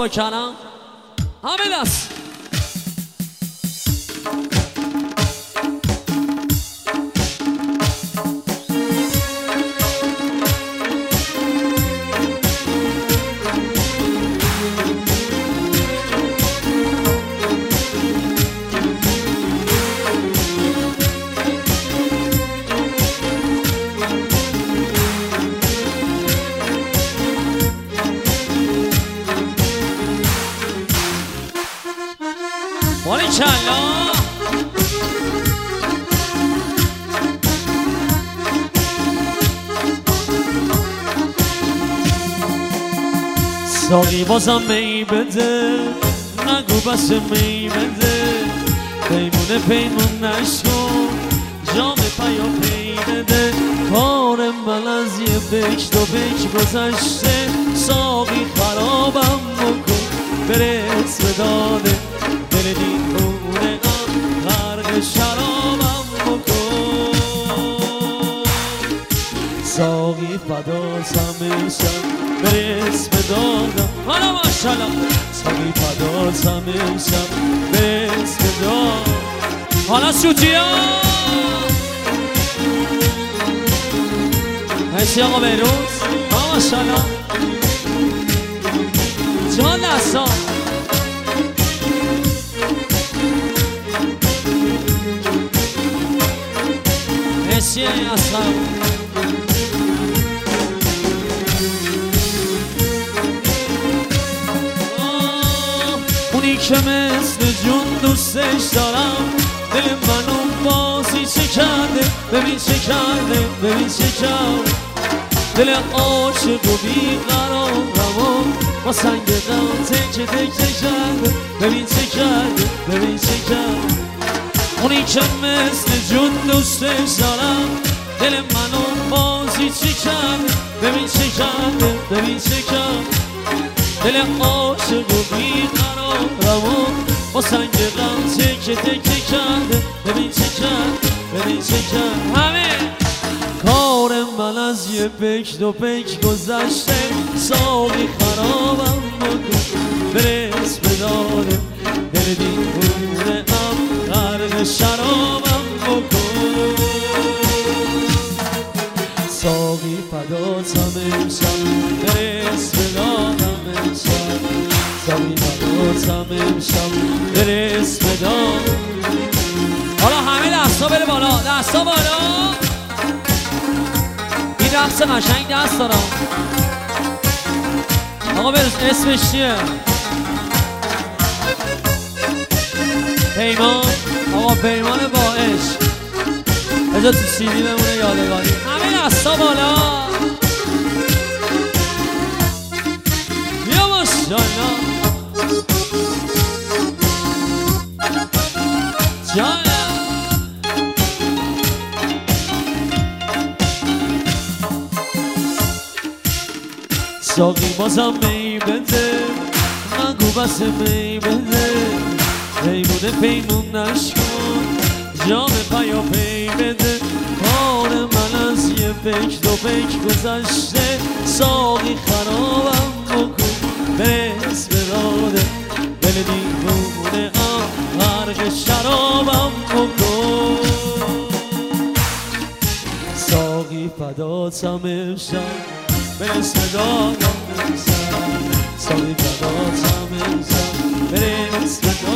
با کرم همه دست باریکلا ساقی بازم می بده نگو بس می بده پیمون نشکن جام پیا پی بده کار من از یه بکش دو بکش گذشته ساقی خرابم بکن برس به داده دل دیوونه غرق شرابم بکن ساقی فداتم امشب برس به دادم حالا ماشالله ساقی فداتم امشب برس به دادم حالا سوتیا مرسی آقا بیروز ها ماشالله جان دستا مرسی اصلا اونی که مثل جون دوستش دارم دل منو بازی چه کرده ببین چه کرده ببین چه کرده دل عاشق و بیقرارم با سنگ غم تکه تکه کرده ببین چه کرده ببین چه کرده اونی که مثل جون دوستش دارم دل منو بازی چی کرده ببین چه کرده ببین چه کرده دل عاشق و بیقرارم با سنگ غم تکه تکه کرده ببین چه کرده ببین چه کرده همه کار من از یه پک دو پک گذشته ساقی خرابم بکن برس به داده دل دیوونه ام غرق شرابم بکن ساقی فداتم امشب برس به دادم امشب ساقی فداتم امشب برس به دادم حالا همه دستا بره بالا دستا بالا این رقص قشنگ دست دارم آقا برس اسمش چیه؟ پیمان آقا پیمان با عشق بذار تو سیدی بمونه یادگاری همه دستا بالا بیا ماشالله جانم ساقی بازم می بده نگو بس می بده پیمون نشکن جام پیا پی بده کار من از یه پک دو پک گذشته ساقی خرابم بکن برس به داده دل دیوونه ام غرق شرابم بکن ساقی فداتم امشب برس به دادم امشب ساقی فداتم امشب برس به دادم